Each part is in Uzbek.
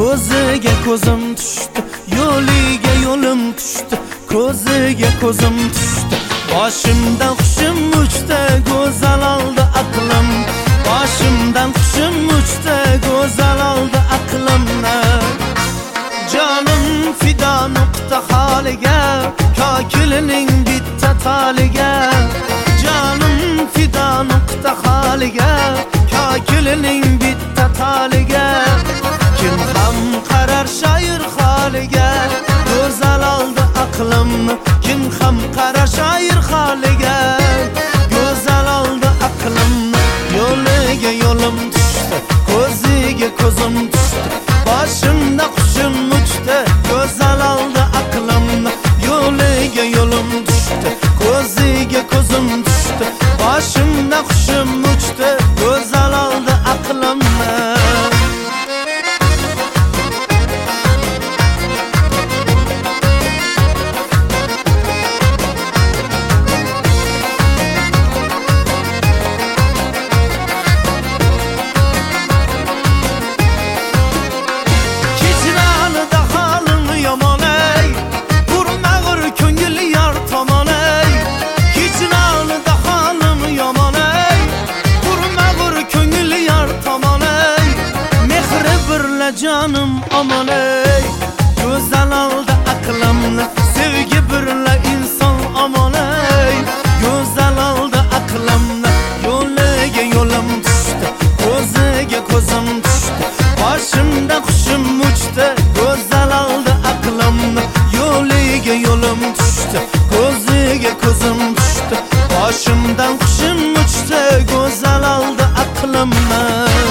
ko'ziga ko'zim tushdi, yo'liga yo'lim tushdi, ko'ziga ko'zim tushdi. Boshimdan hushim uchdi, go'zal oldi aqlim. Boshimdan hushim uchdi, go'zal oldi aqlimni. Jonim fido nuqta holiga, kokilining bitta toliga. Jonim fido nuqta holiga, kokilining bitta toliga. Kim ham qarar shoir holiga, go'zal oldi aqlimni. Kim ham qarar shoir holiga, go'zal oldi aqlimni. Yo'liga yo'lim tushdi, ko'ziga ko'zim tushdi, boshimda qushim uchdi, go'zal oldi aqlimni. Yo'liga yo'lim tushdi, ko'ziga ko'zim tushdi, boshimda qushim uchdi, go'zal oldi aqlimni. Canım aman ey, go'zal oldi aqlimni. Sevgi birla inson aman ey, go'zal oldi aqlimni. Yo'liga yo'lim tushdi, ko'ziga ko'zim tushdi, boshimda qushim uchdi, go'zal oldi aqlimni. Yo'liga yo'lim tushdi, ko'ziga ko'zim tushdi, boshimdan qushim uchdi, go'zal oldi aqlimni.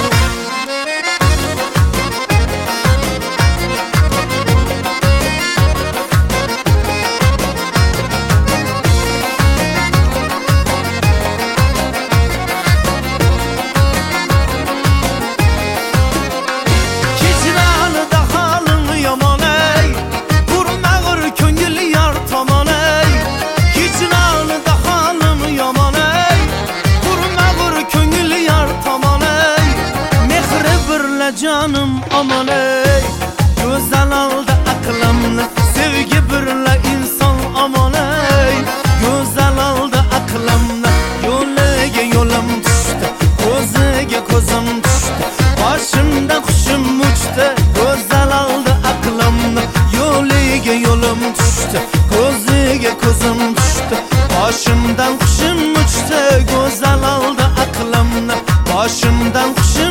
Canım aman ey, go'zal oldi aqlimni. Sevgi birla inson aman ey, go'zal oldi aqlimni. Yo'liga yo'lim tushdi, ko'ziga ko'zim tushdi, boshimda qushim uchdi, go'zal oldi aqlimni. Yo'liga yo'lim tushdi, ko'ziga ko'zim tushdi, boshimdan qushim uchdi, go'zal oldi aqlimni. Boshimdan qushim